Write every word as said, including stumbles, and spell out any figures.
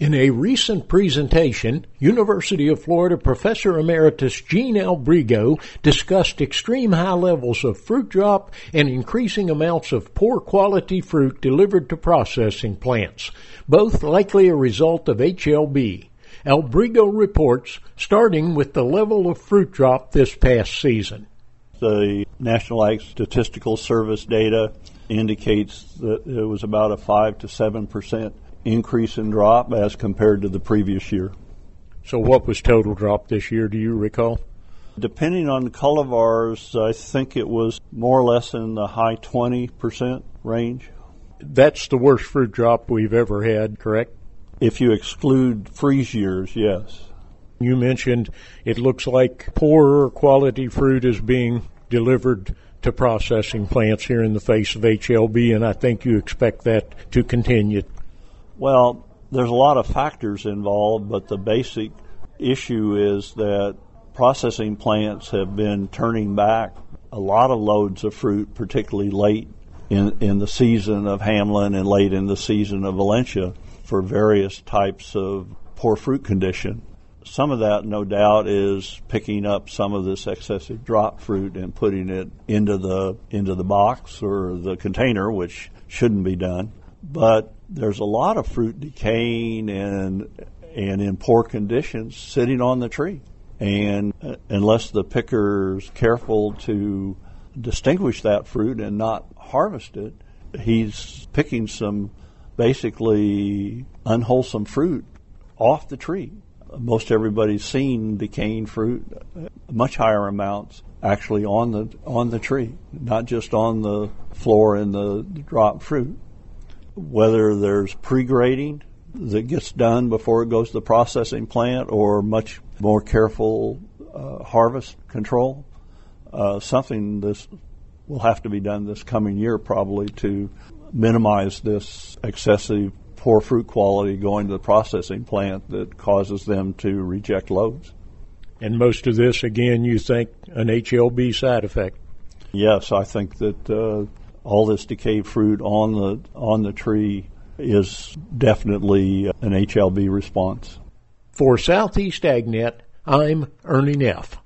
In a recent presentation, University of Florida Professor Emeritus Gene Albrigo discussed extreme high levels of fruit drop and increasing amounts of poor quality fruit delivered to processing plants, both likely a result of H L B. Albrigo reports, starting with the level of fruit drop this past season. The National Ag Statistical Service data indicates that it was about a five to seven percent increase in drop as compared to the previous year. So what was total drop this year, do you recall? Depending on the cultivars, I think it was more or less in the high twenty percent range. That's the worst fruit drop we've ever had, correct? If you exclude freeze years, yes. You mentioned it looks like poorer quality fruit is being delivered to processing plants here in the face of H L B, and I think you expect that to continue. Well, there's a lot of factors involved, but the basic issue is that processing plants have been turning back a lot of loads of fruit, particularly late in, in the season of Hamlin and late in the season of Valencia, for various types of poor fruit condition. Some of that, no doubt, is picking up some of this excessive drop fruit and putting it into the into the box or the container, which shouldn't be done. But there's a lot of fruit decaying and and in poor conditions sitting on the tree. And uh, unless the picker's careful to distinguish that fruit and not harvest it, he's picking some basically unwholesome fruit off the tree. Most everybody's seen decaying fruit, much higher amounts actually on the on the tree, not just on the floor in the, the drop fruit. Whether there's pre-grading that gets done before it goes to the processing plant or much more careful uh, harvest control, uh, something this will have to be done this coming year probably to minimize this excessive poor fruit quality going to the processing plant that causes them to reject loads. And most of this, again, you think an H L B side effect? Yes, I think that uh, all this decayed fruit on the on the tree is definitely an H L B response. For Southeast AgNet, I'm Ernie Neff.